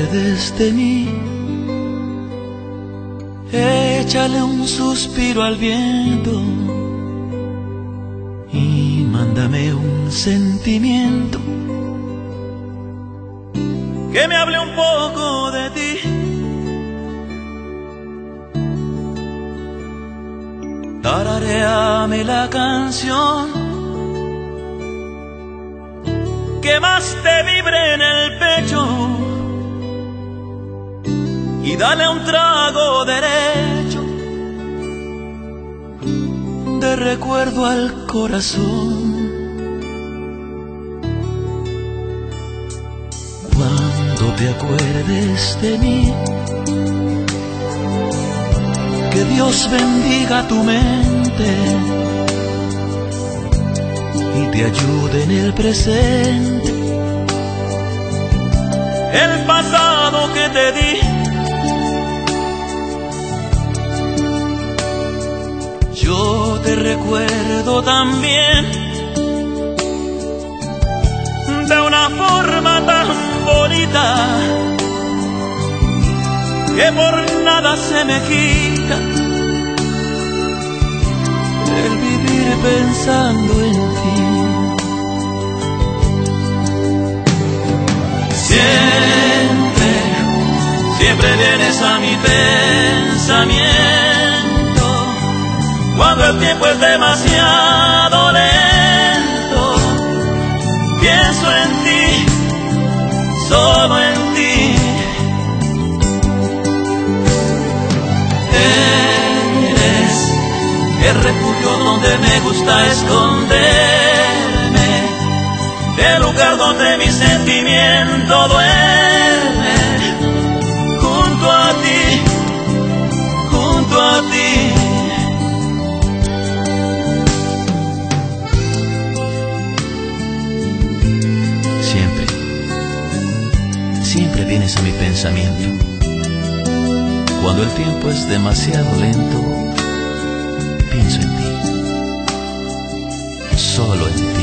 acuerdes de mí, échale un suspiro al viento y mándame un sentimiento que me hable un poco de ti. Tararéame la canción que más te vibre en el pecho y dale un trago derecho de recuerdo al corazón. Cuando te acuerdes de mí, que Dios bendiga tu mente y te ayude en el presente. El pasado que te di, yo te recuerdo también de una forma tan bonita que por nada se me quita el vivir pensando en ti. Siempre, siempre vienes a mi pensamiento cuando el tiempo es demasiado lento. Pienso en ti, solo en ti. Eres el refugio donde me gusta esconderme, el lugar donde mi sentimiento duerme. Junto a ti, junto a ti. Siempre, siempre vienes a mi pensamiento cuando el tiempo es demasiado lento. Pienso en ti, solo en ti.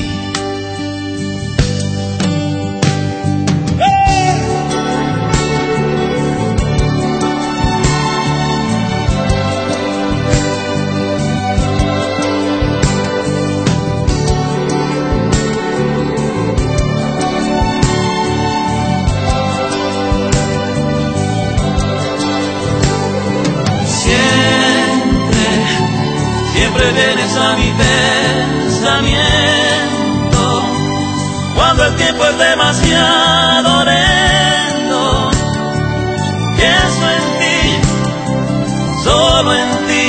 Siempre vienes a mi pensamiento cuando el tiempo es demasiado lento. Pienso en ti, solo en ti.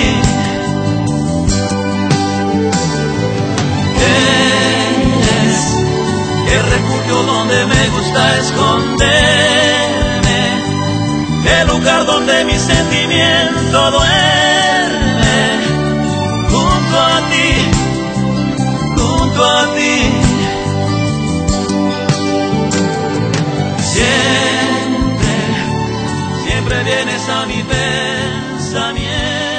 Eres el refugio donde me gusta esconderme, el lugar donde mi sentimiento duerme. Junto a ti, junto a ti. Siempre, siempre vienes a mi pensamiento